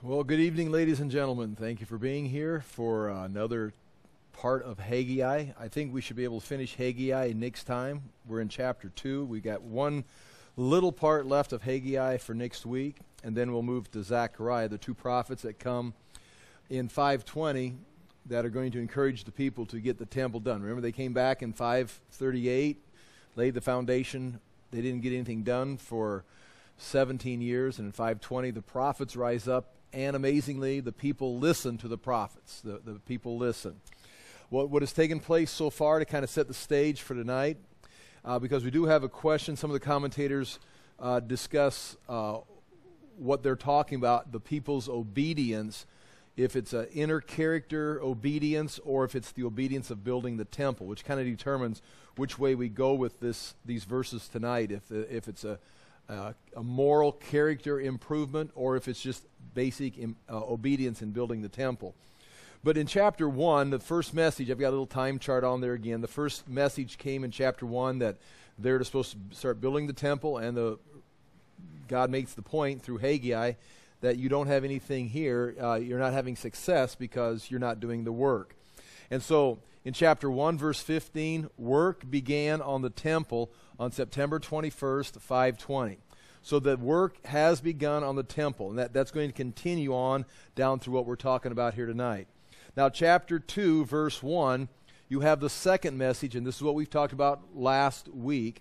Well, good evening, ladies and gentlemen. Thank you for being here for another part of Haggai. I think we should be able to finish Haggai next time. We're in chapter 2. We got one little part left of Haggai for next week, and then we'll move to Zechariah, the two prophets that come in 520 that are going to encourage the people to get the temple done. Remember, they came back in 538, laid the foundation. They didn't get anything done for 17 years, and in 520 the prophets rise up, and amazingly the people listen to the prophets. The people listen. What has taken place so far to kind of set the stage for tonight, because we do have a question. Some of the commentators discuss what they're talking about, the people's obedience, if it's an inner character obedience or if it's the obedience of building the temple, which kind of determines which way we go with these verses tonight, if it's a moral character improvement or if it's just basic obedience in building the temple. But in chapter 1, the first message, I've got a little time chart on there again. The first message came in chapter 1 that they're supposed to start building the temple, and God makes the point through Haggai that you don't have anything here, you're not having success because you're not doing the work. And so in chapter 1, verse 15, work began on the temple on September 21st, 520. So the work has begun on the temple, and that's going to continue on down through what we're talking about here tonight. Now, chapter 2, verse 1, you have the second message, and this is what we've talked about last week.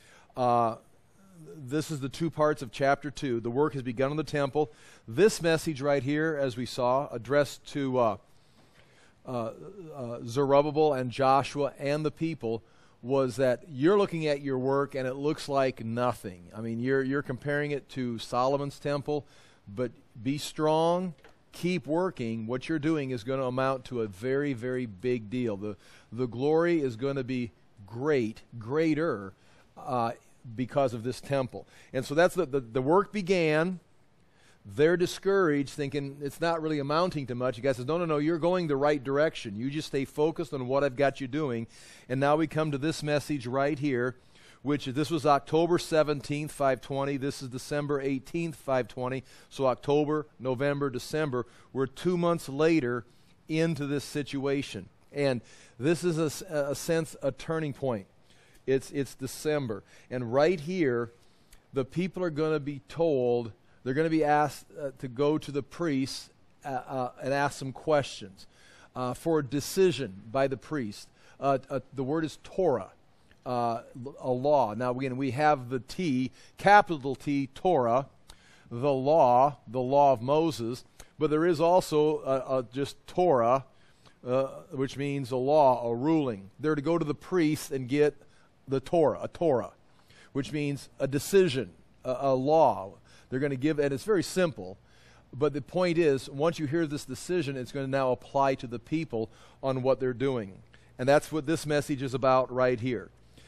This is the two parts of chapter 2. The work has begun on the temple. This message right here, as we saw, addressed to Zerubbabel and Joshua and the people, was that you're looking at your work and it looks like nothing. I mean, you're comparing it to Solomon's temple, but be strong, keep working. What you're doing is going to amount to a very, very big deal. The glory is going to be greater because of this temple. And so that's the work began. They're discouraged, thinking it's not really amounting to much. You guys says, no, you're going the right direction. You just stay focused on what I've got you doing. And now we come to this message right here, which this was October 17th, 520. This is December 18th, 520. So October, November, December. We're 2 months later into this situation. And this is a sense, a turning point. It's December. And right here, the people are going to be told, they're going to be asked to go to the priests and ask some questions for a decision by the priest. The word is Torah, a law. Now, again, we have the T, capital T, Torah, the law of Moses, but there is also just Torah, which means a law, a ruling. They're to go to the priest and get the Torah, a Torah, which means a decision, a law. They're going to give, and it's very simple, but the point is, once you hear this decision, it's going to now apply to the people on what they're doing. And that's what this message is about right here.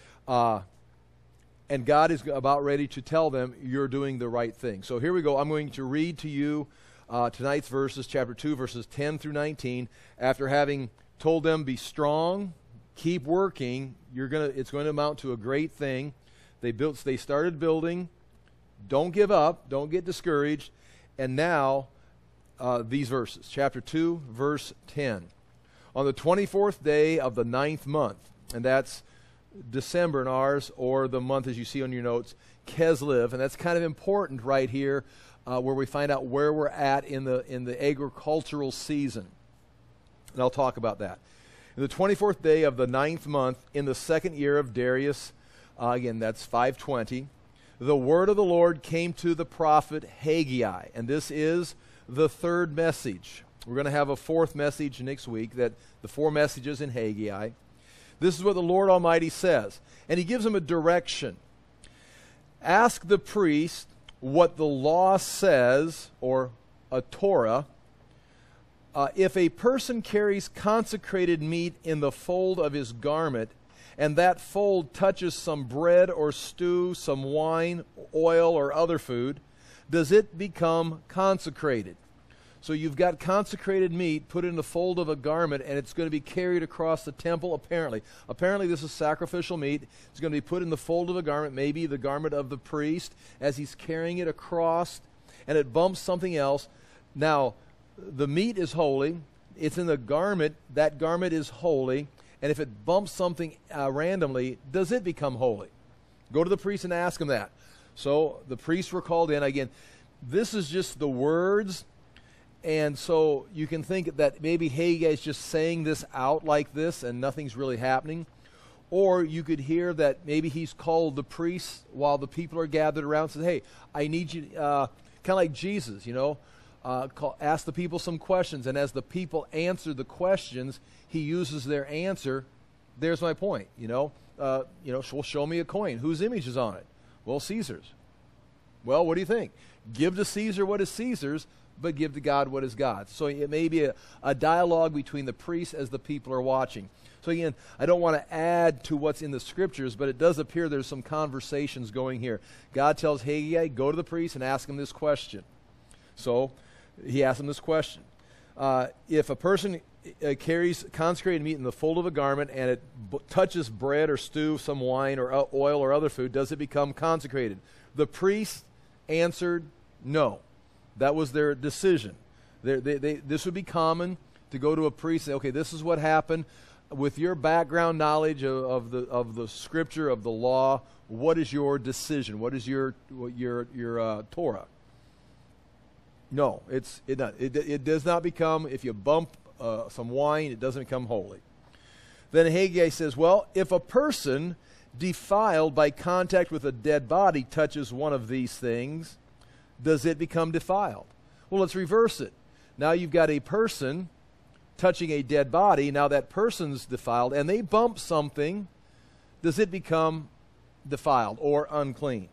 And God is about ready to tell them, you're doing the right thing. So here we go. I'm going to read to you tonight's verses, chapter 2, verses 10 through 19. After having told them, be strong, keep working, it's going to amount to a great thing. They started building. Don't give up. Don't get discouraged. And now, these verses. Chapter 2, verse 10. On the 24th day of the 9th month, and that's December in ours, or the month as you see on your notes, Keslev. And that's kind of important right here, where we find out where we're at in the agricultural season. And I'll talk about that. In the 24th day of the 9th month, in the second year of Darius, again, that's 520, the word of the Lord came to the prophet Haggai, and this is the third message. We're going to have a fourth message next week, that the four messages in Haggai. This is what the Lord Almighty says, and he gives him a direction. Ask the priest what the law says, or a Torah, if a person carries consecrated meat in the fold of his garment, and that fold touches some bread or stew, some wine, oil, or other food, does it become consecrated? So you've got consecrated meat put in the fold of a garment, and it's going to be carried across the temple, apparently. Apparently this is sacrificial meat. It's going to be put in the fold of a garment, maybe the garment of the priest, as he's carrying it across, and it bumps something else. Now, the meat is holy. It's in the garment. That garment is holy. And if it bumps something randomly, does it become holy? Go to the priest and ask him that. So the priests were called in. Again, this is just the words. And so you can think that maybe Haggai is just saying this out like this and nothing's really happening. Or you could hear that maybe he's called the priests while the people are gathered around and says, hey, I need you, kind of like Jesus, ask the people some questions. And as the people answer the questions, he uses their answer. There's my point, well, show me a coin. Whose image is on it? Well, Caesar's. Well, what do you think? Give to Caesar what is Caesar's, but give to God what is God's. So it may be a dialogue between the priests as the people are watching. So again, I don't want to add to what's in the scriptures, but it does appear there's some conversations going here. God tells Haggai, go to the priest and ask him this question. So he asks him this question. If a person carries consecrated meat in the fold of a garment and it touches bread or stew, some wine or oil or other food, does it become consecrated? The priest answered no. That was their decision. This would be common to go to a priest and say, okay, this is what happened. With your background knowledge of the scripture, of the law, what is your decision? What is your Torah? No, it does not become, if you bump some wine, it doesn't become holy. Then Haggai says, well, if a person defiled by contact with a dead body touches one of these things, does it become defiled? Well, let's reverse it. Now you've got a person touching a dead body. Now that person's defiled, and they bump something. Does it become defiled or unclean?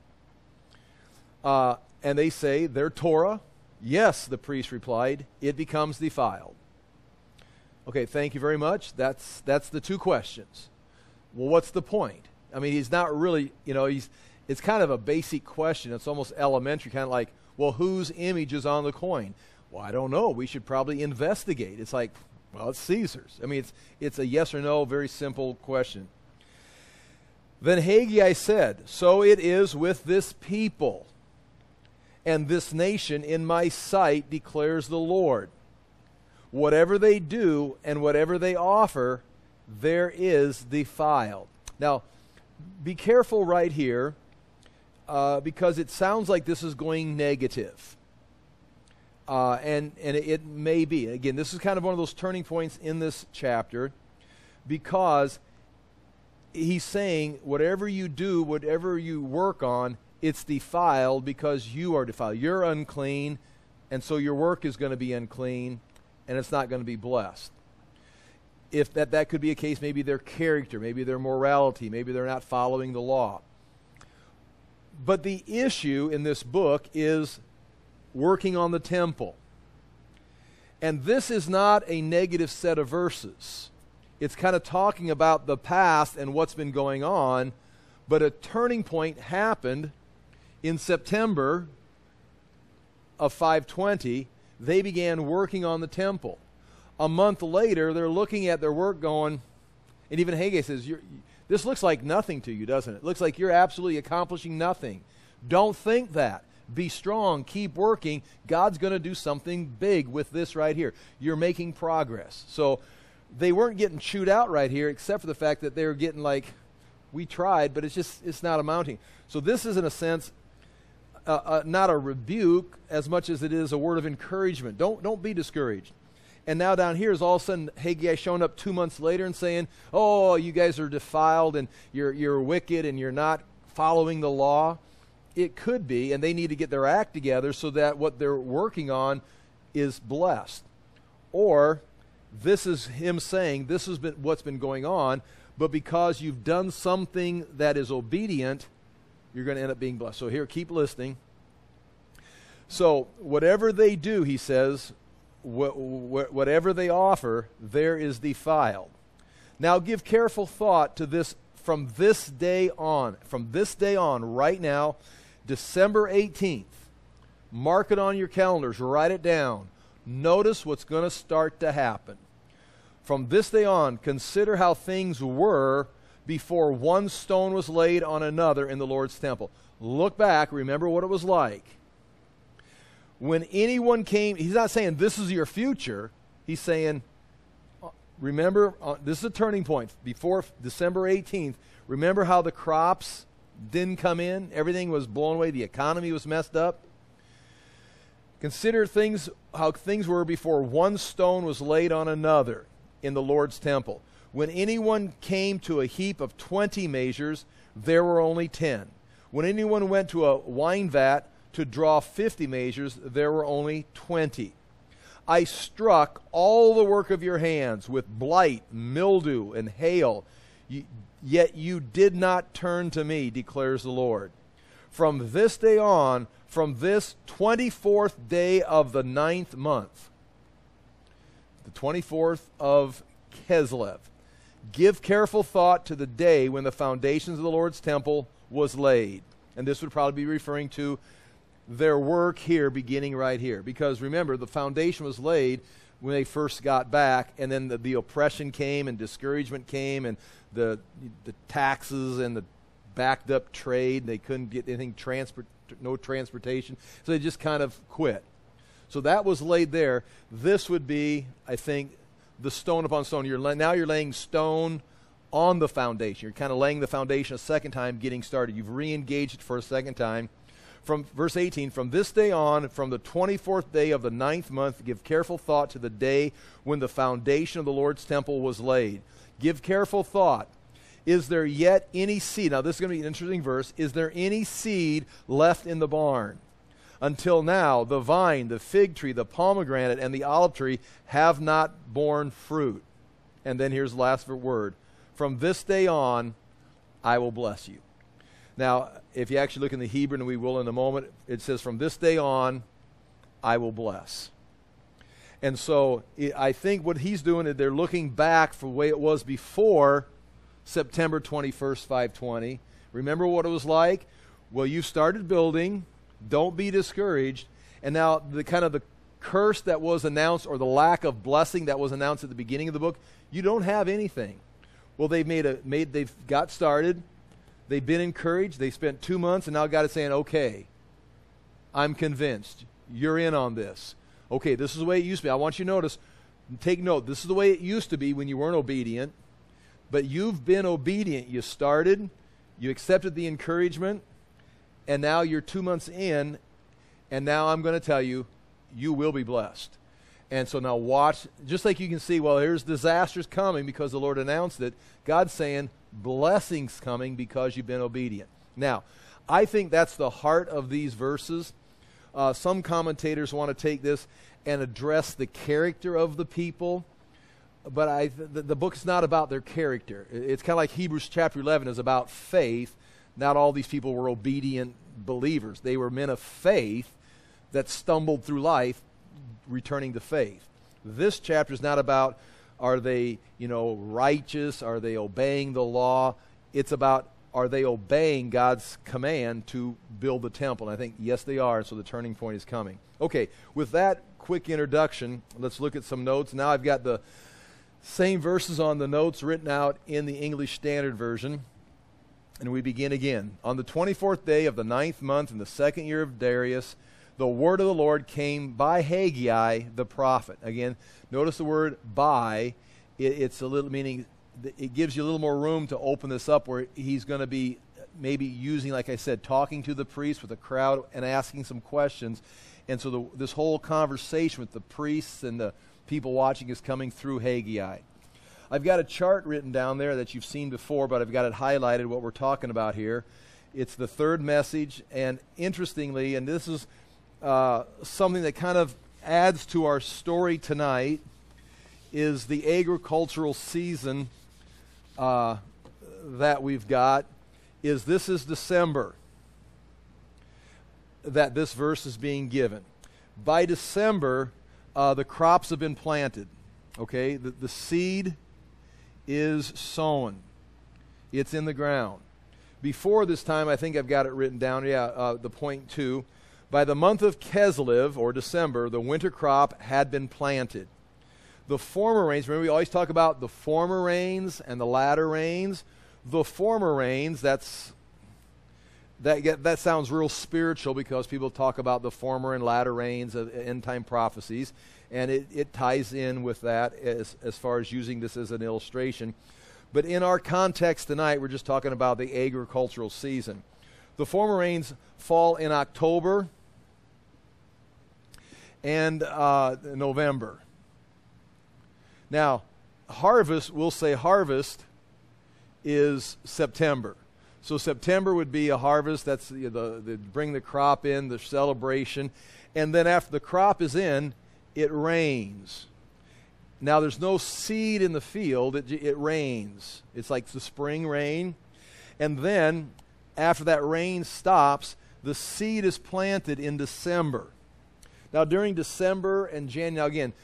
And they say, their Torah, yes, the priest replied, it becomes defiled. Okay, thank you very much. That's the two questions. Well, what's the point? I mean, he's not really, it's kind of a basic question. It's almost elementary, kind of like, well, whose image is on the coin? Well, I don't know. We should probably investigate. It's like, well, it's Caesar's. I mean, it's a yes or no, very simple question. Then Haggai said, so it is with this people and this nation in my sight, declares the Lord. Whatever they do and whatever they offer, there is defiled. Now, be careful right here, because it sounds like this is going negative. And it may be. Again, this is kind of one of those turning points in this chapter, because he's saying whatever you do, whatever you work on, it's defiled because you are defiled. You're unclean, and so your work is going to be unclean, and it's not going to be blessed. If that could be a case, maybe their character, maybe their morality, maybe they're not following the law. But the issue in this book is working on the temple. And this is not a negative set of verses. It's kind of talking about the past and what's been going on, but a turning point happened in September of 520. They began working on the temple. A month later, they're looking at their work going, and even Haggai says, this looks like nothing to you, doesn't it? It looks like you're absolutely accomplishing nothing. Don't think that. Be strong. Keep working. God's going to do something big with this right here. You're making progress. So they weren't getting chewed out right here, except for the fact that they were getting like, we tried, but it's not amounting. So this is, in a sense, not a rebuke as much as it is a word of encouragement. Don't be discouraged. And now down here is all of a sudden Haggai showing up 2 months later and saying, oh, you guys are defiled and you're wicked and you're not following the law. It could be, and they need to get their act together so that what they're working on is blessed. Or this is him saying, this has been what's been going on, but because you've done something that is obedient, you're going to end up being blessed. So here, keep listening. So whatever they do, he says, whatever they offer, there is defiled. Now give careful thought to this from this day on. From this day on, right now, December 18th. Mark it on your calendars. Write it down. Notice what's going to start to happen. From this day on, consider how things were before one stone was laid on another in the Lord's temple. Look back. Remember what it was like. When anyone came, he's not saying this is your future. He's saying, remember, this is a turning point. Before December 18th, remember how the crops didn't come in? Everything was blown away. The economy was messed up. Consider how things were before one stone was laid on another in the Lord's temple. When anyone came to a heap of 20 measures, there were only 10. When anyone went to a wine vat to draw 50 measures, there were only 20. I struck all the work of your hands with blight, mildew, and hail, yet you did not turn to me, declares the Lord. From this day on, from this 24th day of the 9th month, the 24th of Kislev, give careful thought to the day when the foundations of the Lord's temple was laid. And this would probably be referring to their work here, beginning right here. Because remember, the foundation was laid when they first got back, and then the oppression came, and discouragement came, and the taxes and the backed up trade. They couldn't get anything, no transportation. So they just kind of quit. So that was laid there. This would be, I think, the stone upon stone. Now you're laying stone on the foundation. You're kind of laying the foundation a second time, getting started. You've re-engaged it for a second time. From verse 18, from this day on, from the 24th day of the 9th month, give careful thought to the day when the foundation of the Lord's temple was laid. Give careful thought. Is there yet any seed? Now this is going to be an interesting verse. Is there any seed left in the barn? Until now, the vine, the fig tree, the pomegranate, and the olive tree have not borne fruit. And then here's the last word. From this day on, I will bless you. Now, if you actually look in the Hebrew, and we will in a moment, it says, from this day on, I will bless. And so I think what he's doing is they're looking back for the way it was before September 21st, 520. Remember what it was like? Well, you started building. Don't be discouraged. And now the kind of the curse that was announced, or the lack of blessing that was announced at the beginning of the book, you don't have anything. Well, they've got started. They've been encouraged. They spent 2 months, and now God is saying, okay, I'm convinced. You're in on this. Okay, this is the way it used to be. I want you to notice, take note, this is the way it used to be when you weren't obedient. But you've been obedient. You started, you accepted the encouragement, and now you're 2 months in, and now I'm going to tell you, you will be blessed. And so now watch, just like you can see, well, here's disasters coming because the Lord announced it. God's saying, blessings coming because you've been obedient. Now, I think that's the heart of these verses. Some commentators want to take this and address the character of the people. But the book is not about their character. It's kind of like Hebrews chapter 11 is about faith. Not all these people were obedient believers. They were men of faith that stumbled through life returning to faith. This chapter is not about, are they, righteous? Are they obeying the law? It's about, are they obeying God's command to build the temple? And I think, yes, they are. So the turning point is coming. Okay, with that quick introduction, let's look at some notes. Now I've got the same verses on the notes written out in the English Standard Version. And we begin again. On the 24th day of the 9th month in the 2nd year of Darius, the word of the Lord came by Haggai the prophet. Again, notice the word by. It's a little, meaning it gives you a little more room to open this up, where he's going to be maybe using, like I said, talking to the priest with the crowd and asking some questions. And so this whole conversation with the priests and the people watching is coming through Haggai. I've got a chart written down there that you've seen before, but I've got it highlighted what we're talking about here. It's the third message, and interestingly, and this is something that kind of adds to our story tonight, is the agricultural season that we've got. This is December that this verse is being given. By December, the crops have been planted. Okay, the seed is sown. It's in the ground. Before this time, I think I've got it written down. The point 2. By the month of Kislev, or December, the winter crop had been planted. The former rains, remember we always talk about the former rains and the latter rains. The former rains, That sounds real spiritual because people talk about the former and latter rains of end-time prophecies, and it ties in with that as far as using this as an illustration. But in our context tonight, we're just talking about the agricultural season. The former rains fall in October and November. Now, we'll say harvest is September. So September would be a harvest. That's the bring the crop in, the celebration. And then after the crop is in, it rains. Now there's no seed in the field. It rains. It's like the spring rain. And then after that rain stops, the seed is planted in December. Now during December and January, again,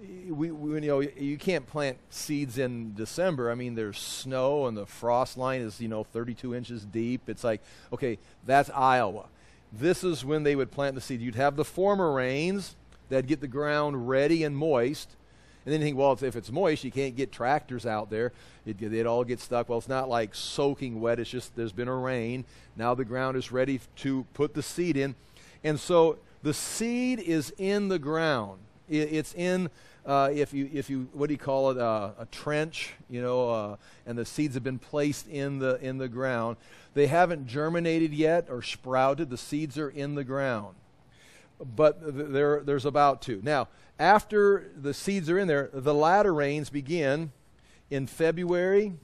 you can't plant seeds in December. I mean, there's snow and the frost line is 32 inches deep. It's like, okay, that's Iowa. This is when they would plant the seed. You'd have the former rains that'd get the ground ready and moist. And then you think, well, if it's moist, you can't get tractors out there. They'd all get stuck. Well, it's not like soaking wet. It's just there's been a rain. Now the ground is ready to put the seed in. And so the seed is in the ground. It's in, if you what do you call it, a trench, and the seeds have been placed in the ground. They haven't germinated yet or sprouted. The seeds are in the ground. But there's about to. Now, after the seeds are in there, the latter rains begin in February,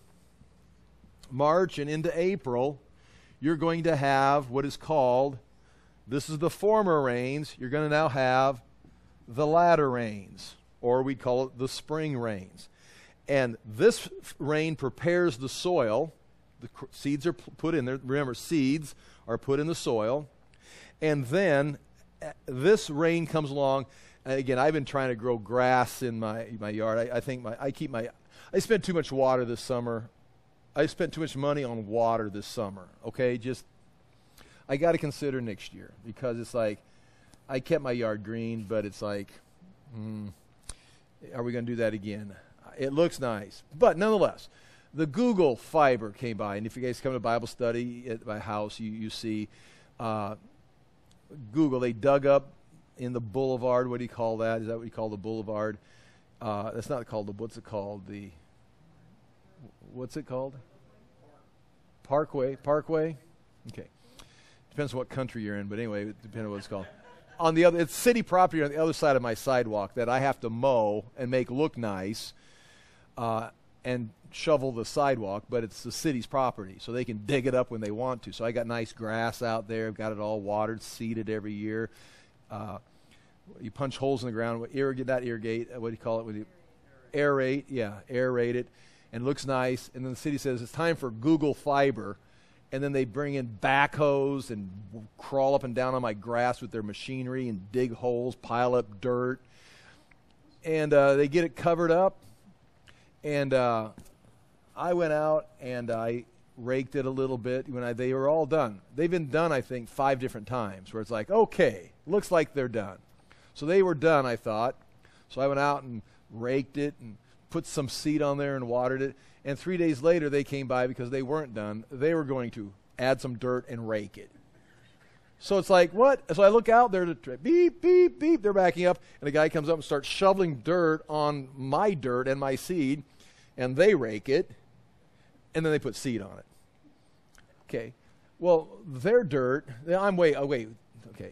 March, and into April. You're going to have what is called, this is the former rains, you're going to now have the latter rains, or we call it the spring rains. And this rain prepares the soil. The seeds are put in there. Remember, seeds are put in the soil. And then this rain comes along. Again, I've been trying to grow grass in my yard. I spent too much water this summer. I spent too much money on water this summer. Okay, I got to consider next year, because it's like I kept my yard green, but it's like, are we going to do that again? It looks nice, but nonetheless, the Google fiber came by, and if you guys come to Bible study at my house, you see Google. They dug up in the boulevard. What do you call that? Is that what you call the boulevard? That's not called what's it called? What's it called? Parkway. Okay. Depends on what country you're in, but anyway, it depends on what it's called. It's city property on the other side of my sidewalk that I have to mow and make look nice, and shovel the sidewalk, but it's the city's property, so they can dig it up when they want to. So I got nice grass out there. I've got it all watered, seeded every year. You punch holes in the ground, what do you call it? Aerate, aerate it, and it looks nice. And then the city says it's time for Google Fiber, and then they bring in backhoes and crawl up and down on my grass with their machinery and dig holes, pile up dirt, and they get it covered up. And I went out and I raked it a little bit when they were all done. They've been done, I think, 5 different times, where it's like, okay, looks like they're done. So they were done, I thought. So I went out and raked it and put some seed on there and watered it. And 3 days later, they came by because they weren't done. They were going to add some dirt and rake it. So it's like, what? So I look out there, beep, beep, beep. They're backing up. And the guy comes up and starts shoveling dirt on my dirt and my seed. And they rake it. And then they put seed on it. Okay. Well, their dirt, okay.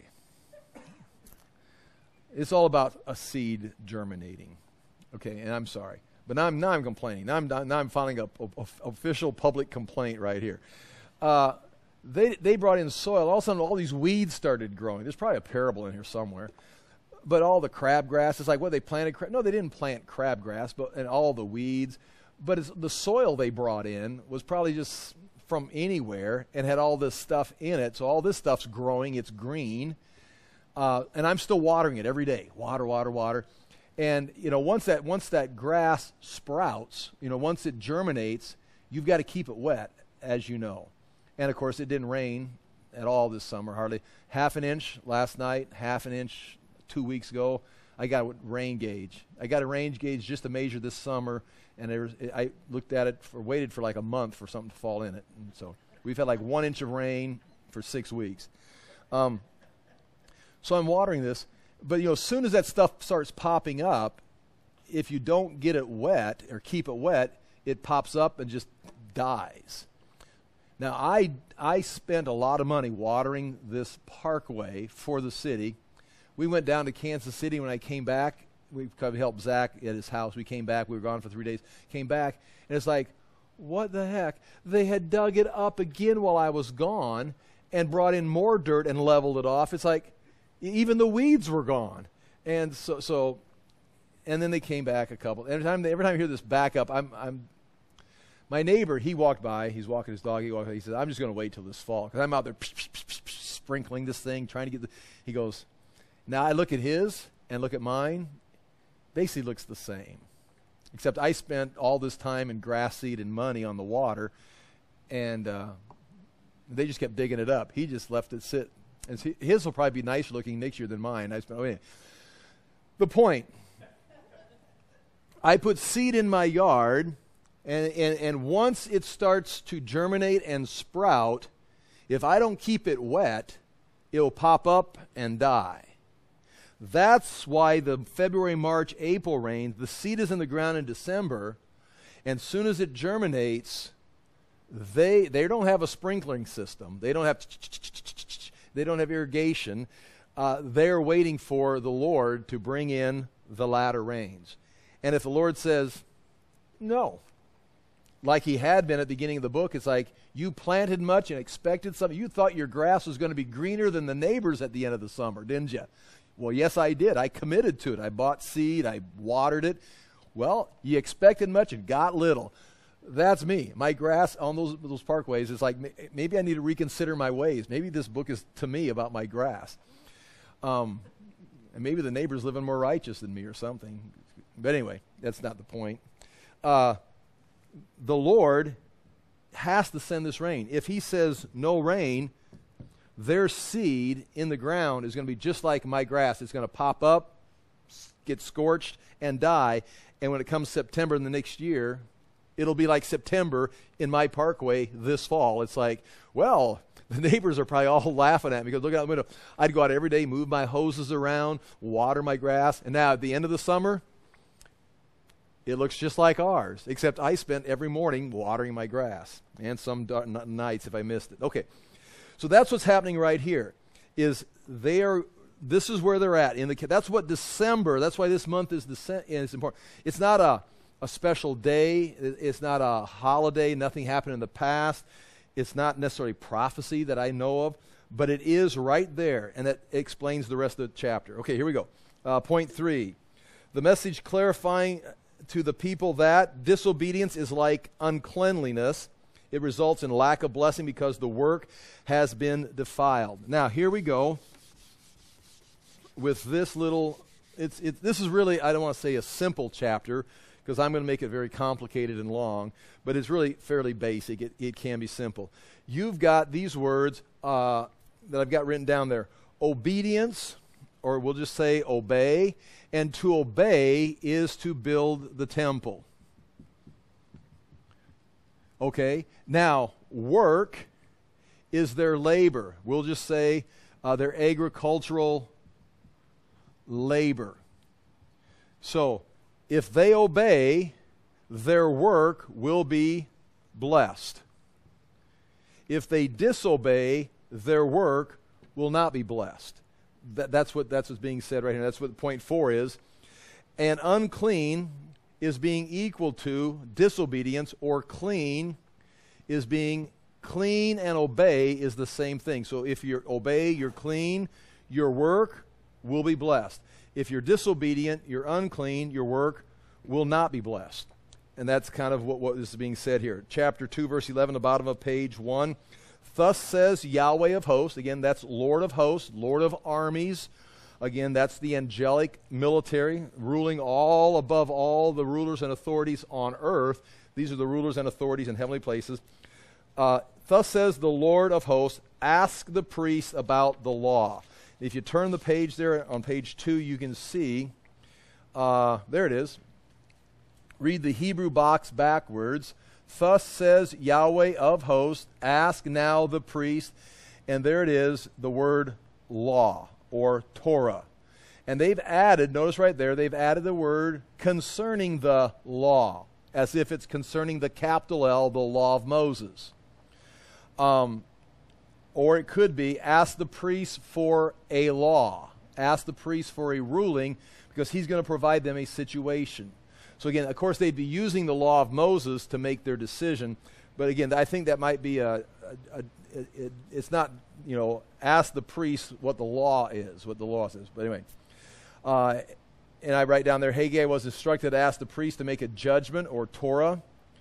It's all about a seed germinating. Okay, and I'm sorry. But now I'm complaining. Now I'm filing an official public complaint right here. They brought in soil. All of a sudden, all these weeds started growing. There's probably a parable in here somewhere. But all the crabgrass, it's like, what, they planted? No, they didn't plant crabgrass, and all the weeds. But the soil they brought in was probably just from anywhere and had all this stuff in it. So all this stuff's growing. It's green. And I'm still watering it every day. Water. And, once that grass sprouts, once it germinates, you've got to keep it wet, as you know. And, of course, it didn't rain at all this summer, hardly. Half an inch last night, half an inch 2 weeks ago. I got a rain gauge. I got a rain gauge just to measure this summer, and I looked at it, waited for like a month for something to fall in it. And so we've had like 1 inch of rain for 6 weeks. So I'm watering this, but as soon as that stuff starts popping up, if you don't get it wet or keep it wet, it pops up and just dies. Now, I spent a lot of money watering this parkway for the city. We went down to Kansas City. When I came back, we helped Zach at his house. We came back. We were gone for 3 days. Came back, and it's like, what the heck? They had dug it up again while I was gone and brought in more dirt and leveled it off. It's like even the weeds were gone. And so and then they came back a couple. Every time I hear this backup, my neighbor, he walked by. He's walking his dog. He says, I'm just going to wait till this fall because I'm out there sprinkling this thing, trying to get he goes, now I look at his and look at mine. Basically looks the same, except I spent all this time and grass seed and money on the water, and they just kept digging it up. He just left it sit. And his will probably be nicer looking next year than mine. The point, I put seed in my yard, and once it starts to germinate and sprout, if I don't keep it wet, it will pop up and die. That's why the February, March, April rain, the seed is in the ground in December, and as soon as it germinates, they don't have a sprinkling system. They don't have irrigation. They're waiting for the Lord to bring in the latter rains. And if the Lord says, no, like he had been at the beginning of the book, it's like you planted much and expected something. You thought your grass was going to be greener than the neighbors at the end of the summer, didn't you? Well, yes, I did. I committed to it. I bought seed. I watered it. Well, you expected much and got little. That's me. My grass on those parkways is like, maybe I need to reconsider my ways. Maybe this book is to me about my grass. And maybe the neighbor's living more righteous than me or something. But anyway, that's not the point. The Lord has to send this rain. If he says no rain, their seed in the ground is going to be just like my grass. It's going to pop up, get scorched, and die. And when it comes September in the next year, it'll be like September in my parkway this fall. It's like, well, the neighbors are probably all laughing at me because look out the window. I'd go out every day, move my hoses around, water my grass. And now at the end of the summer, it looks just like ours, except I spent every morning watering my grass and some nights if I missed it. Okay. So that's what's happening right here. This is where they're at. That's what December, that's why this month is important. It's not a special day. It's not a holiday. Nothing happened in the past. It's not necessarily prophecy that I know of, but it is right there, and that explains the rest of the chapter. Okay, here we go. Point 3. The message clarifying to the people that disobedience is like uncleanliness. It results in lack of blessing because the work has been defiled. Now, here we go with this little, this is really, I don't want to say a simple chapter because I'm going to make it very complicated and long, but it's really fairly basic. It can be simple. You've got these words that I've got written down there. Obedience, or we'll just say obey, and to obey is to build the temple. Okay, now work is their labor. We'll just say their agricultural labor. So if they obey, their work will be blessed. If they disobey, their work will not be blessed. That's what's being said right here. That's what point 4 is. And unclean is being equal to disobedience, or clean is being clean, and obey is the same thing. So if you obey, you're clean, your work will be blessed. If you're disobedient, you're unclean, your work will not be blessed. And that's kind of what is being said here. Chapter 2, verse 11, the bottom of page 1. Thus says Yahweh of hosts. Again, that's Lord of hosts, Lord of armies. Again, that's the angelic military ruling all above all the rulers and authorities on earth. These are the rulers and authorities in heavenly places. Thus says the Lord of hosts, ask the priests about the law. If you turn the page there on page 2, you can see, there it is. Read the Hebrew box backwards. Thus says Yahweh of hosts, ask now the priest. and there it is, the word law or Torah. And they've added, notice right there, they've added the word concerning the law, as if it's concerning the capital L, the law of Moses. Or it could be, ask the priest for a law. Ask the priest for a ruling, because he's going to provide them a situation. So again, of course, they'd be using the law of Moses to make their decision. But again, I think that might be it's not, ask the priest what the law is, what the law says. But anyway, and I write down there, Haggai was instructed to ask the priest to make a judgment or Torah.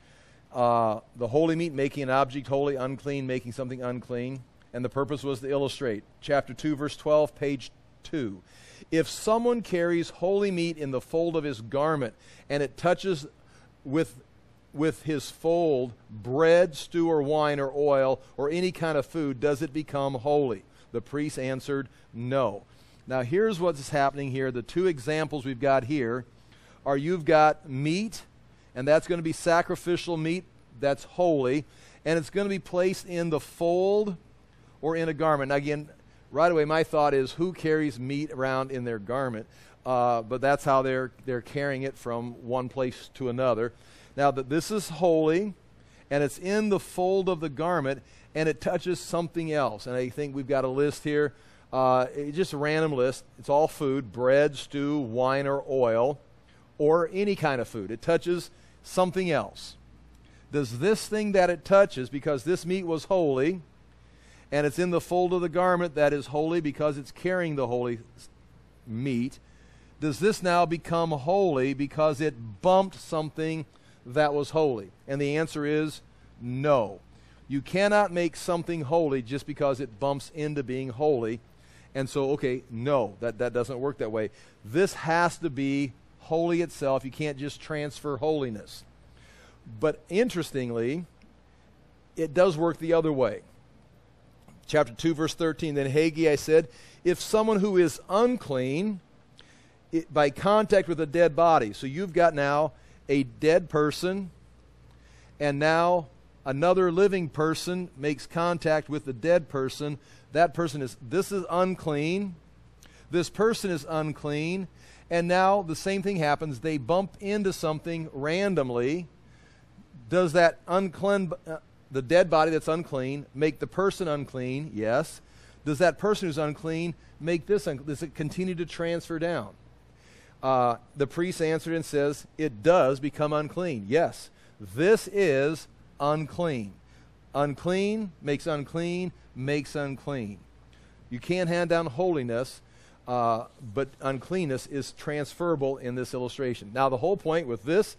The holy meat, making an object holy, unclean, making something unclean. And the purpose was to illustrate. Chapter 2, verse 12, page 2. If someone carries holy meat in the fold of his garment, and it touches with his fold bread, stew, or wine, or oil, or any kind of food, does it become holy? The priest answered, no. Now here's what's happening here. The two examples we've got here are, you've got meat, and that's going to be sacrificial meat that's holy, and it's going to be placed in the fold or in a garment. Now again, right away my thought is, who carries meat around in their garment? But that's how they're carrying it from one place to another. Now that this is holy, and it's in the fold of the garment, and it touches something else. And I think we've got a list here, just a random list. It's all food: bread, stew, wine, or oil, or any kind of food. It touches something else. Does this thing that it touches, because this meat was holy, and it's in the fold of the garment that is holy because it's carrying the holy meat, does this now become holy because it bumped something that was holy? And the answer is no. You cannot make something holy just because it bumps into being holy. And so, okay, no, that doesn't work that way. This has to be holy itself. You can't just transfer holiness. But interestingly, it does work the other way. Chapter 2, verse 13, then Haggai said, if someone who is unclean by contact with a dead body, so you've got now a dead person, and now another living person makes contact with the dead person. That person is unclean. This person is unclean. And now the same thing happens. They bump into something randomly. Does that the dead body that's unclean make the person unclean? Yes. Does that person who's unclean make this unclean? Does it continue to transfer down? The priest answered and says, it does become unclean. Yes, this is unclean. Unclean makes unclean, makes unclean. You can't hand down holiness, but uncleanness is transferable in this illustration. Now the whole point with this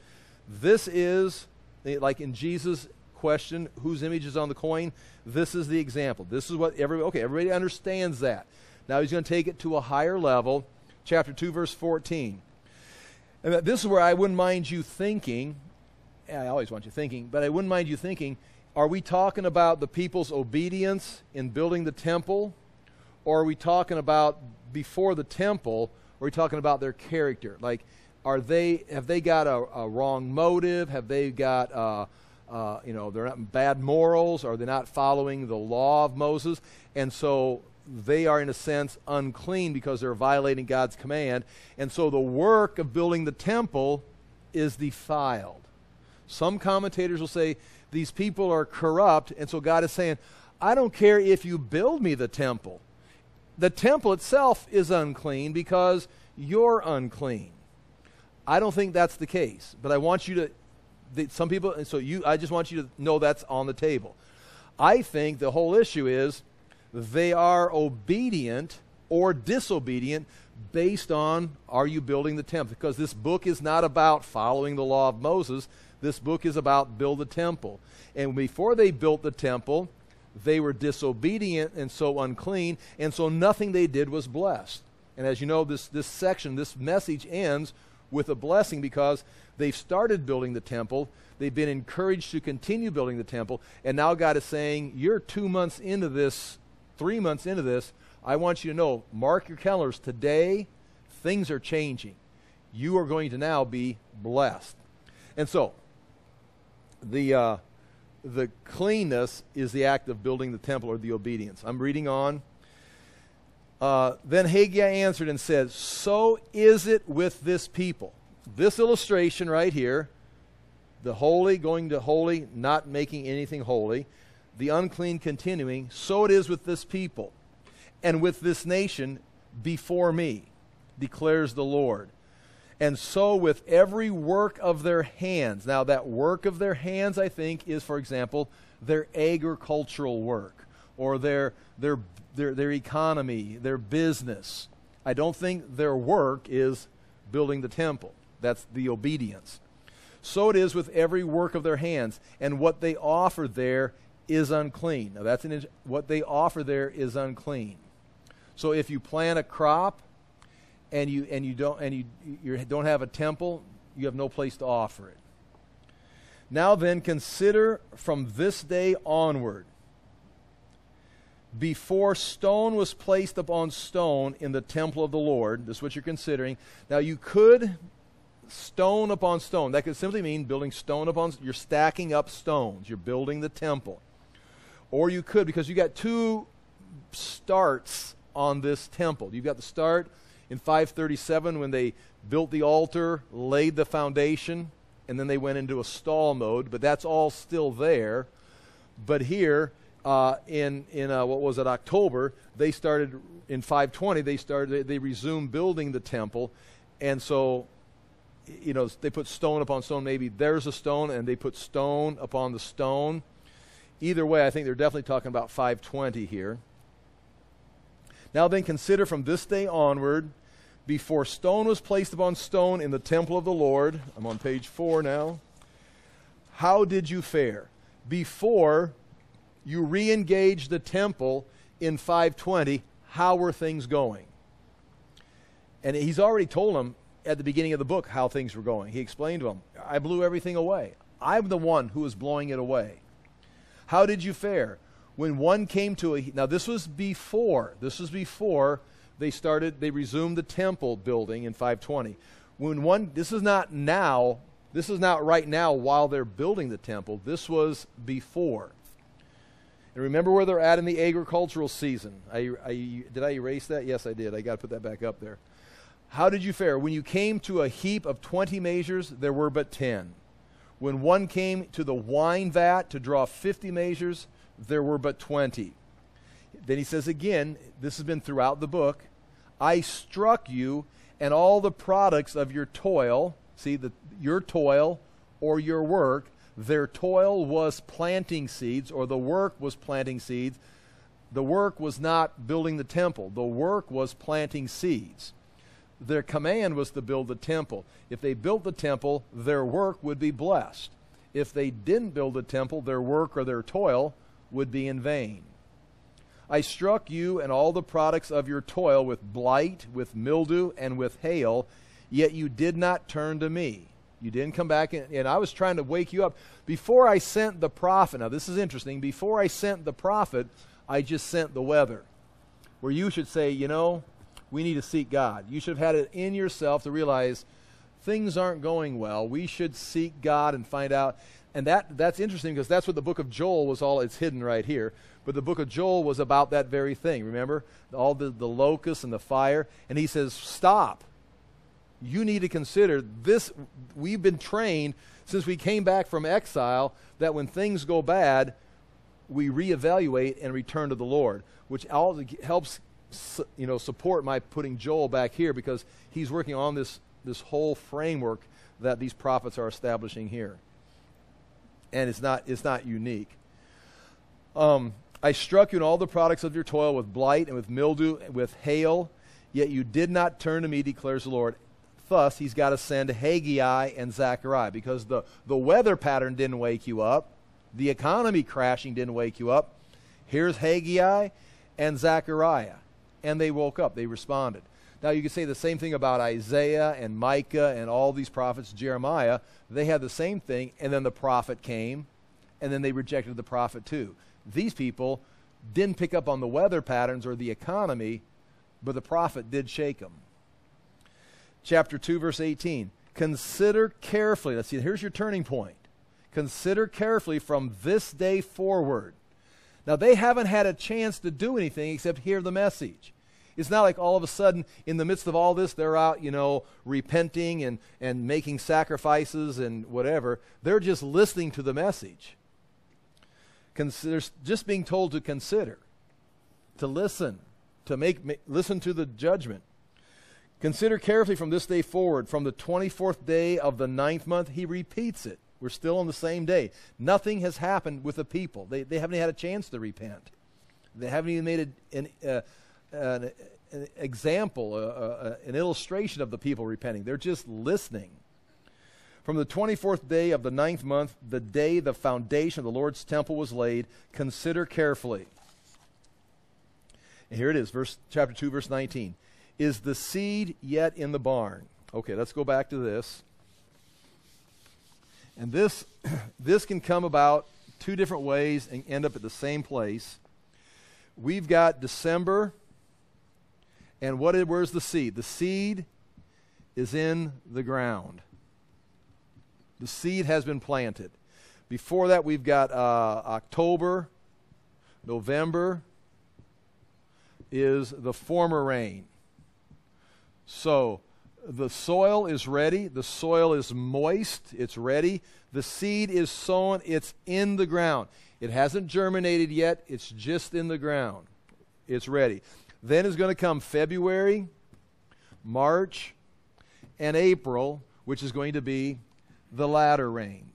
is, like in Jesus' question, whose image is on the coin? This is the example. This is what everybody understands that. Now he's going to take it to a higher level. Chapter 2, verse 14. And this is where I wouldn't mind you thinking, I always want you thinking, but I wouldn't mind you thinking, are we talking about the people's obedience in building the temple? Or are we talking about before the temple, or are we talking about their character? Like, have they got a wrong motive? Have they got, they're not bad morals? Are they not following the law of Moses? And so they are, in a sense, unclean because they're violating God's command. And so the work of building the temple is defiled. Some commentators will say these people are corrupt, and so God is saying, I don't care if you build me the temple. The temple itself is unclean because you're unclean. I don't think that's the case, but I want you to, some people, and so I just want you to know that's on the table. I think the whole issue is they are obedient or disobedient based on, are you building the temple? Because this book is not about following the law of Moses. This book is about build the temple. And before they built the temple, they were disobedient and so unclean, and so nothing they did was blessed. And as you know, this section, this message ends with a blessing because they've started building the temple. They've been encouraged to continue building the temple, and now God is saying, you're 2 months into this, 3 months into this. I want you to know, mark your calendars. Today, things are changing. You are going to now be blessed. And so, the the cleanness is the act of building the temple, or the obedience. I'm reading on. Then Haggai answered and said, so is it with this people. This illustration right here, the holy going to holy, not making anything holy, the unclean continuing, so it is with this people and with this nation before me, declares the Lord. And so with every work of their hands. Now that work of their hands, I think, is, for example, their agricultural work, or their economy, their business. I don't think their work is building the temple. That's the obedience. So it is with every work of their hands, and what they offer there is unclean. Now that's what they offer there is unclean. So if you plant a crop and you don't have a temple, you have no place to offer it. Now then, consider from this day onward, before stone was placed upon stone in the temple of the Lord. This is what you're considering. Now you could stone upon stone. That could simply mean building stone upon, you're stacking up stones. You're building the temple. Or you could, because you got two starts on this temple. You've got the start in 537 when they built the altar, laid the foundation, and then they went into a stall mode, but that's all still there. But here, in what was it, October, they started in 520. They resumed building the temple, and so, you know, they put stone upon stone. Maybe there's a stone, and they put stone upon the stone. Either way, I think they're definitely talking about 520 here. Now then, consider from this day onward, before stone was placed upon stone in the temple of the Lord. I'm on page 4 now. How did you fare? Before you re-engaged the temple in 520, how were things going? And he's already told them at the beginning of the book how things were going. He explained to them, I blew everything away. I'm the one who was blowing it away. How did you fare? When one came to a... Now this was before they resumed the temple building in 520. This is not right now while they're building the temple. This was before. And remember where they're at in the agricultural season. Did I erase that? Yes, I did. I got to put that back up there. How did you fare? When you came to a heap of 20 measures, there were but 10. When one came to the wine vat to draw 50 measures, there were but 20. Then he says again, this has been throughout the book, I struck you and all the products of your toil. See, your toil or your work, their toil was planting seeds, or the work was planting seeds. The work was not building the temple. The work was planting seeds. Their command was to build the temple. If they built the temple, their work would be blessed. If they didn't build the temple, their work or their toil would be in vain. I struck you and all the products of your toil with blight, with mildew, and with hail, yet you did not turn to me. You didn't come back, and I was trying to wake you up. Before I sent the prophet, now this is interesting, before I sent the prophet, I just sent the weather. Where you should say, you know, we need to seek God. You should have had it in yourself to realize things aren't going well. We should seek God and find out. And that's interesting because that's what the book of Joel was all, it's hidden right here. But the book of Joel was about that very thing. Remember? All the locusts and the fire. And he says, stop. You need to consider this. We've been trained since we came back from exile that when things go bad, we reevaluate and return to the Lord, which all helps support my putting Joel back here, because he's working on this whole framework that these prophets are establishing here. And it's not unique. I struck you in all the products of your toil with blight and with mildew and with hail, yet you did not turn to me, declares the Lord. Thus, he's got to send Haggai and Zechariah, because the weather pattern didn't wake you up. The economy crashing didn't wake you up. Here's Haggai and Zechariah. And they woke up. They responded. Now, you could say the same thing about Isaiah and Micah and all these prophets, Jeremiah. They had the same thing, and then the prophet came, and then they rejected the prophet too. These people didn't pick up on the weather patterns or the economy, but the prophet did shake them. Chapter 2, verse 18. Consider carefully. Let's see, here's your turning point. Consider carefully from this day forward. Now, they haven't had a chance to do anything except hear the message. It's not like all of a sudden, in the midst of all this, they're out, repenting and making sacrifices and whatever. They're just listening to the message. Consider, just being told to consider, to listen, to listen to the judgment. Consider carefully from this day forward, from the 24th day of the 9th month. He repeats it. We're still on the same day. Nothing has happened with the people. They haven't had a chance to repent. They haven't even made an example, an illustration of the people repenting. They're just listening. From the 24th day of the 9th month, the day the foundation of the Lord's temple was laid, consider carefully. And here it is, chapter 2, verse 19. Is the seed yet in the barn? Okay, let's go back to this. And this can come about two different ways and end up at the same place. We've got December, and where's the seed? The seed is in the ground. The seed has been planted. Before that, we've got October. November is the former rain. So the soil is ready. The soil is moist. It's ready. The seed is sown. It's in the ground. It hasn't germinated yet. It's just in the ground. It's ready. Then is going to come February, March, and April, which is going to be the latter rain.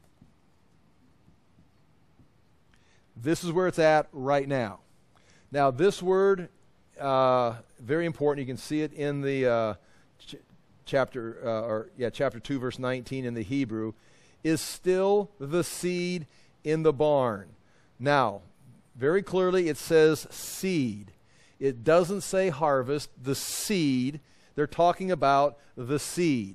This is where it's at right now. Now, this word, very important. You can see it in the chapter 2, verse 19 in the Hebrew, is still the seed in the barn. Now, very clearly it says seed. It doesn't say harvest, the seed. They're talking about the seed.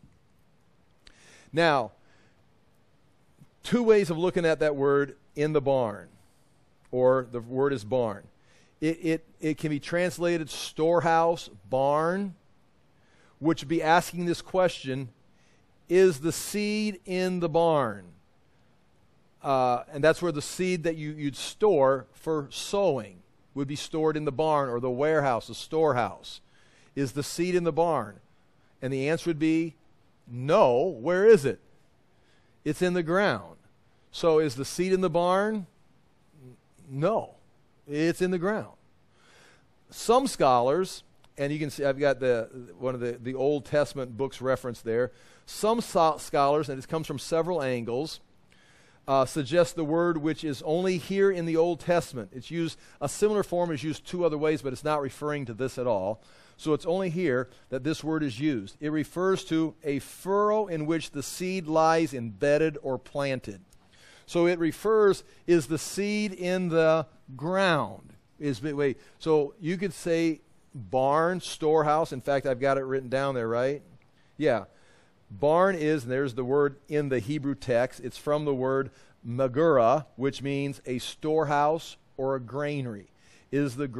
Now, two ways of looking at that word, in the barn, or the word is barn. It can be translated storehouse, barn, which would be asking this question, is the seed in the barn? And that's where the seed that you'd store for sowing would be stored in the barn or the warehouse, the storehouse. Is the seed in the barn? And the answer would be no. Where is it? It's in the ground. So is the seed in the barn? No. It's in the ground. Some scholars, and you can see I've got one of the Old Testament books referenced there. Some scholars, and it comes from several angles, suggest the word which is only here in the Old Testament. It's used, a similar form is used two other ways, but it's not referring to this at all. So it's only here that this word is used. It refers to a furrow in which the seed lies embedded or planted. So it refers, is the seed in the ground? So you could say barn, storehouse. In fact, I've got it written down there, right? Yeah. Barn is, and there's the word in the Hebrew text, it's from the word magura, which means a storehouse or a granary. Is the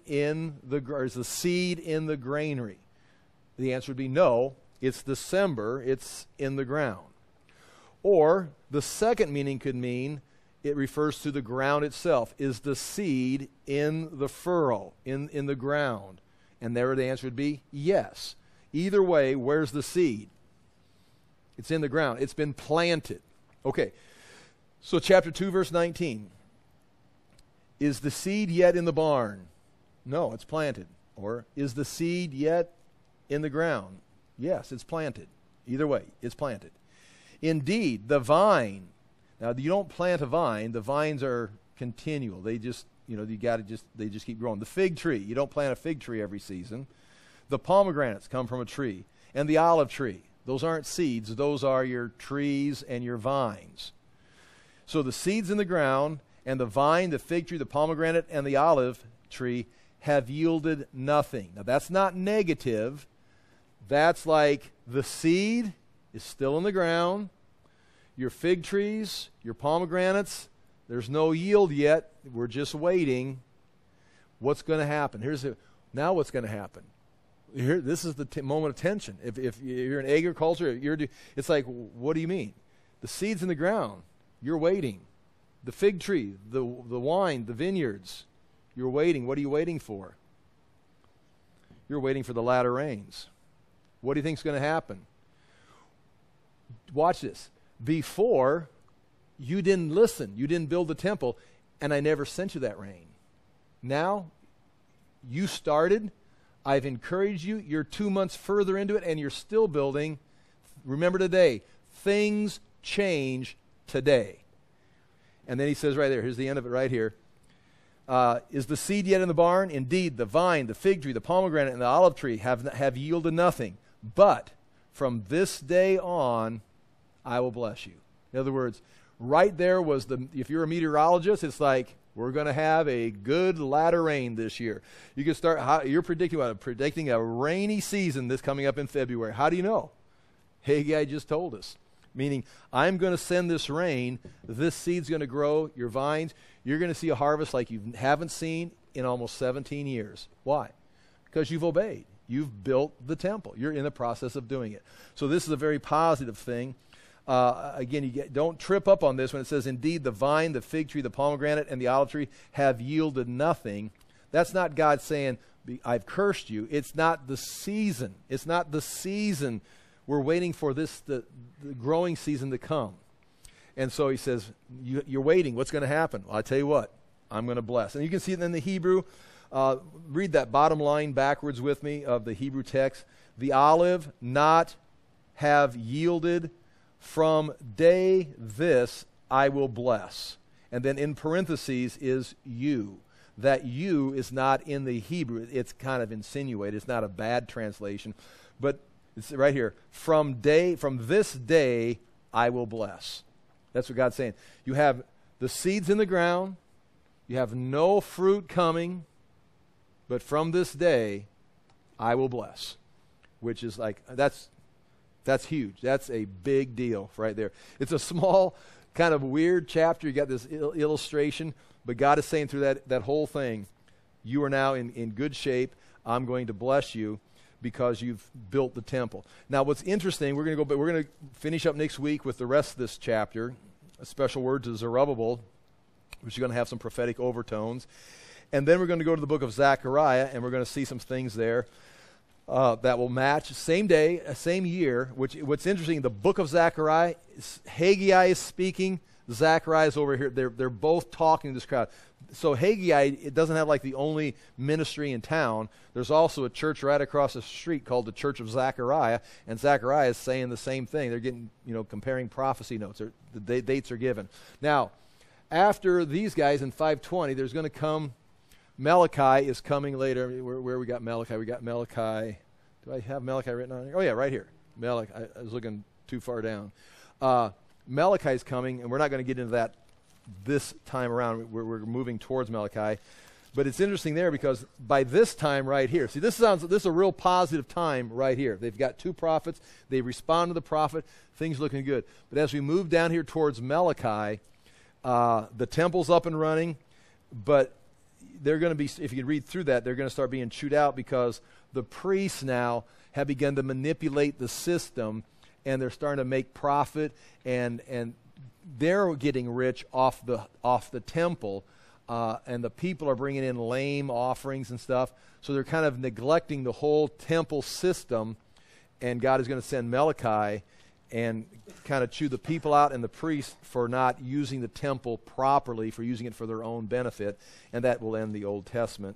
seed in the granary? The answer would be no. It's December. It's in the ground. Or the second meaning could mean it refers to the ground itself. Is the seed in the furrow, in the ground? And there the answer would be yes. Either way, where's the seed? It's in the ground. It's been planted. Okay. So chapter 2, verse 19. Is the seed yet in the barn? No, it's planted. Or is the seed yet in the ground? Yes, it's planted. Either way, it's planted. Indeed, the vine. Now, you don't plant a vine. The vines are continual. They just, they just keep growing. The fig tree. You don't plant a fig tree every season. The pomegranates come from a tree. And the olive tree. Those aren't seeds. Those are your trees and your vines. So the seed's in the ground, and the vine, the fig tree, the pomegranate, and the olive tree have yielded nothing. Now, that's not negative. That's like the seed is still in the ground. Your fig trees, your pomegranates, there's no yield yet. We're just waiting. What's going to happen? Now what's going to happen? This is the moment of tension. If you're in agriculture, it's like, what do you mean? The seeds in the ground, you're waiting. The fig tree, the wine, the vineyards, you're waiting. What are you waiting for? You're waiting for the latter rains. What do you think is going to happen? Watch this. Before, you didn't listen. You didn't build the temple, and I never sent you that rain. Now, you started. I've encouraged you. You're 2 months further into it, and you're still building. Remember today, things change today. And then he says right there, here's the end of it right here. Is the seed yet in the barn? Indeed, the vine, the fig tree, the pomegranate, and the olive tree have yielded nothing. But from this day on, I will bless you. In other words, right there was if you're a meteorologist, it's like, we're going to have a good latter rain this year. You can start, you're predicting a rainy season this coming up in February. How do you know? Haggai just told us. Meaning, I'm going to send this rain, this seed's going to grow, your vines, you're going to see a harvest like you haven't seen in almost 17 years. Why? Because you've obeyed. You've built the temple. You're in the process of doing it. So this is a very positive thing. Again, don't trip up on this when it says, indeed, the vine, the fig tree, the pomegranate, and the olive tree have yielded nothing. That's not God saying, I've cursed you. It's not the season. It's not the season. We're waiting for the growing season to come. And so he says, you're waiting. What's going to happen? Well, I tell you what, I'm going to bless. And you can see it in the Hebrew. Read that bottom line backwards with me of the Hebrew text. The olive not have yielded from day this I will bless. And then in parentheses is you. That you is not in the Hebrew. It's kind of insinuated. It's not a bad translation. But it's right here. From this day I will bless. That's what God's saying. You have the seeds in the ground. You have no fruit coming. But from this day I will bless. Which is like, that's huge. That's a big deal right there. It's a small, kind of weird chapter. You got this illustration. But God is saying through that whole thing, you are now in good shape. I'm going to bless you because you've built the temple. Now, what's interesting, we're going to finish up next week with the rest of this chapter. A special word to Zerubbabel, which is going to have some prophetic overtones. And then we're going to go to the book of Zechariah, and we're going to see some things there that will match. Same day, same year. What's interesting, the book of Zechariah, Haggai is speaking. Zechariah is over here. They're both talking to this crowd. So Haggai, it doesn't have like the only ministry in town. There's also a church right across the street called the Church of Zechariah, and Zechariah is saying the same thing. They're getting, comparing prophecy notes. The dates are given. Now, after these guys in 520, there's going to come, Malachi is coming later. Where we got Malachi? We got Malachi. Do I have Malachi written on here? Oh, yeah, right here. Malachi. I was looking too far down. Malachi is coming, and we're not going to get into that this time around. We're moving towards Malachi. But it's interesting there because by this time right here, see, this is a real positive time right here. They've got two prophets. They respond to the prophet. Things looking good. But as we move down here towards Malachi, the temple's up and running, but they're going to be, if you can read through that, they're going to start being chewed out because the priests now have begun to manipulate the system, and they're starting to make profit, and they're getting rich off the temple, and the people are bringing in lame offerings and stuff. So they're kind of neglecting the whole temple system, and God is going to send Malachi and kind of chew the people out and the priests for not using the temple properly, for using it for their own benefit, and that will end the Old Testament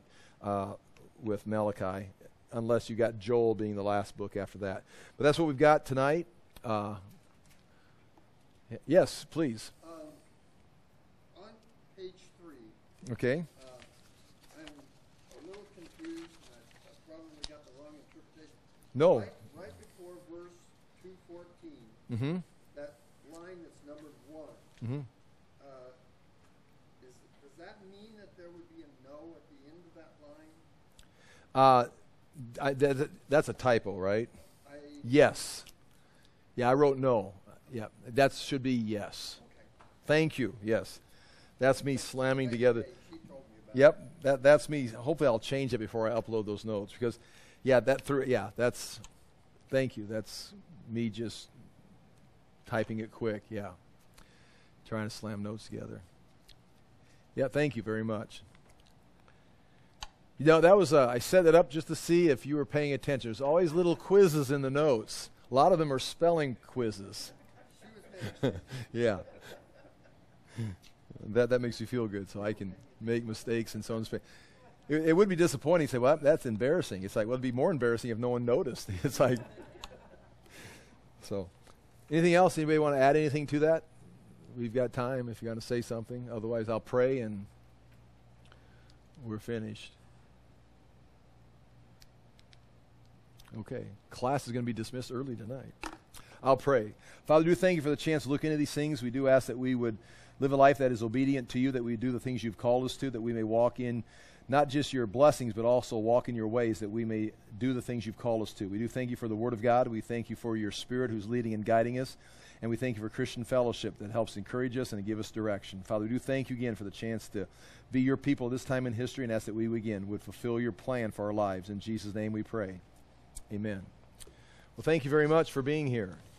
with Malachi, unless you got Joel being the last book after that. But that's what we've got tonight. Yes, please. On page 3. Okay. I'm a little confused. I probably got the wrong interpretation. No. Right before verse 2:14, Mm-hmm. that line that's numbered 1. Mm-hmm. Does that mean that there would be a no at the end of that line? That's a typo, right? I Yes. Yeah, I wrote no. Yeah, that should be yes. Okay. Thank you. Yes. That's me slamming together. She told me about Yep, that's me. Hopefully I'll change it before I upload those notes because, thank you. That's me just typing it quick, yeah. Trying to slam notes together. Yeah, thank you very much. You know, that was, I set it up just to see if you were paying attention. There's always little quizzes in the notes. A lot of them are spelling quizzes. Yeah. That makes you feel good, so I can make mistakes and so on. It would be disappointing to say, well, that's embarrassing. It's like, well, it'd be more embarrassing if no one noticed. It's like, so. Anything else? Anybody want to add anything to that? We've got time if you want to say something. Otherwise, I'll pray and we're finished. Okay. Class is going to be dismissed early tonight. I'll pray. Father, do thank you for the chance to look into these things. We do ask that we would live a life that is obedient to you, that we do the things you've called us to, that we may walk in not just your blessings, but also walk in your ways, that we may do the things you've called us to. We do thank you for the Word of God. We thank you for your Spirit who's leading and guiding us. And we thank you for Christian fellowship that helps encourage us and to give us direction. Father, we do thank you again for the chance to be your people this time in history, and ask that we again would fulfill your plan for our lives. In Jesus' name we pray. Amen. Well, thank you very much for being here.